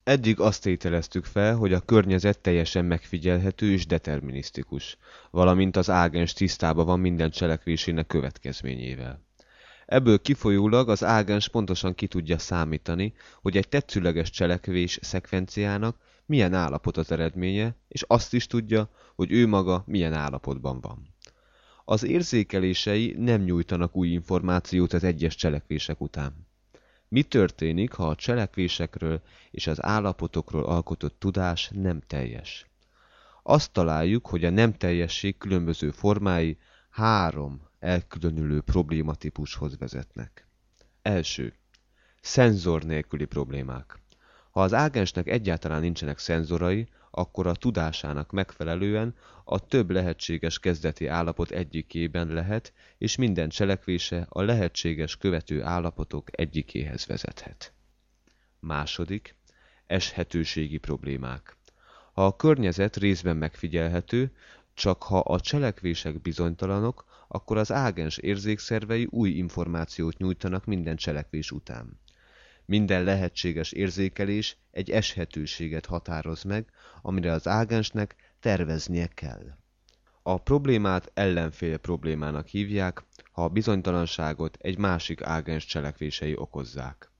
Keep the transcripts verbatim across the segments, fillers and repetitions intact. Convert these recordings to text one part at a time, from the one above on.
Eddig azt tételeztük fel, hogy a környezet teljesen megfigyelhető és determinisztikus, valamint az ágens tisztában van minden cselekvésének következményével. Ebből kifolyólag az ágens pontosan ki tudja számítani, hogy egy tetszőleges cselekvés szekvenciának milyen állapot az eredménye, és azt is tudja, hogy ő maga milyen állapotban van. Az érzékelései nem nyújtanak új információt az egyes cselekvések után. Mi történik, ha a cselekvésekről és az állapotokról alkotott tudás nem teljes? Azt találjuk, hogy a nem teljesség különböző formái három elkülönülő problématípushoz vezetnek. Első. Szenzor nélküli problémák. Ha az ágensnek egyáltalán nincsenek szenzorai, akkor a tudásának megfelelően a több lehetséges kezdeti állapot egyikében lehet, és minden cselekvése a lehetséges követő állapotok egyikéhez vezethet. Második. Eshetőségi problémák. Ha a környezet részben megfigyelhető, csak ha a cselekvések bizonytalanok, akkor az ágens érzékszervei új információt nyújtanak minden cselekvés után. Minden lehetséges érzékelés egy eshetőséget határoz meg, amire az ágensnek terveznie kell. A problémát ellenfél problémának hívják, ha a bizonytalanságot egy másik ágens cselekvései okozzák.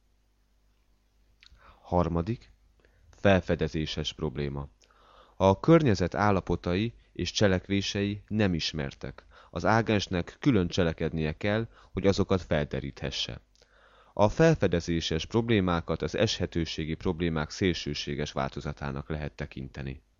Harmadik. Felfedezéses probléma. Ha a környezet állapotai és cselekvései nem ismertek, az ágensnek külön cselekednie kell, hogy azokat felderíthesse. A felfedezéses problémákat az eshetőségi problémák szélsőséges változatának lehet tekinteni.